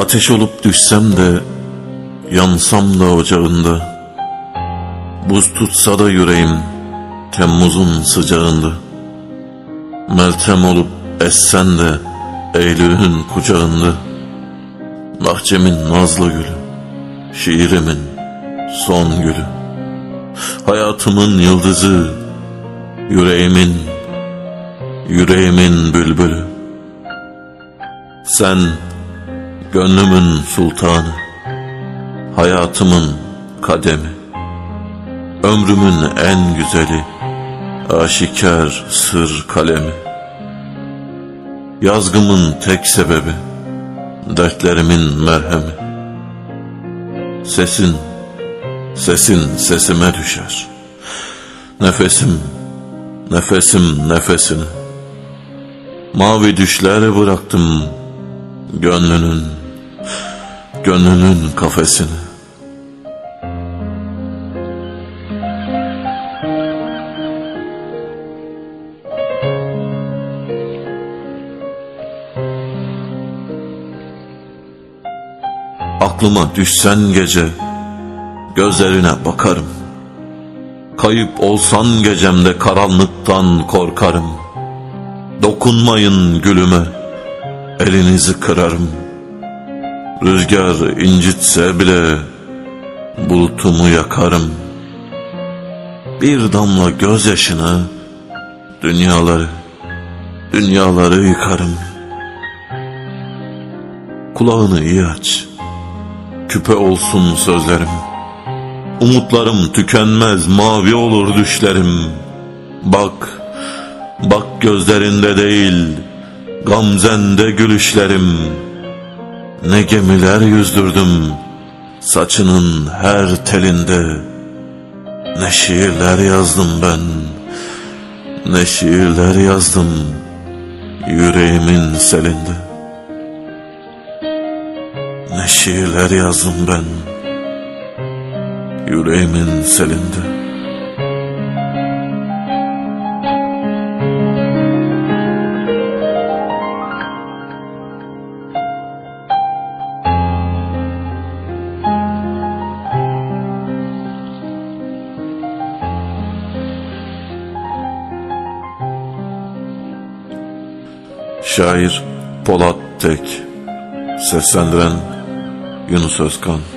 Ateş olup düşsem de, yansam da ocağında, buz tutsa da yüreğim Temmuz'un sıcağında, Meltem olup essen de Eylül'ün kucağında, bahçemin nazlı gülü, şiirimin son gülü, hayatımın yıldızı, yüreğimin bülbülü. Sen gönlümün sultanı, hayatımın kademi, ömrümün en güzeli, aşikar sır kalemi. Yazgımın tek sebebi, dertlerimin merhemi. Sesin sesime düşer, nefesim nefesine. Mavi düşler bıraktım gönlünün kafesine. Aklıma düşsen gece, gözlerine bakarım. Kayıp olsan gecemde karanlıktan korkarım. Dokunmayın gülüme, elinizi kırarım. Rüzgar incitse bile bulutumu yakarım. Bir damla gözyaşına dünyaları yıkarım. Kulağını iyi aç, küpe olsun sözlerim. Umutlarım tükenmez, mavi olur düşlerim. Bak gözlerinde değil, gamzende gülüşlerim. Ne gemiler yüzdürdüm saçının her telinde. Ne şiirler yazdım ben, ne şiirler yazdım yüreğimin selinde. Ne şiirler yazdım ben yüreğimin selinde. Şair Polat Tek, seslendiren Yunus Özkan.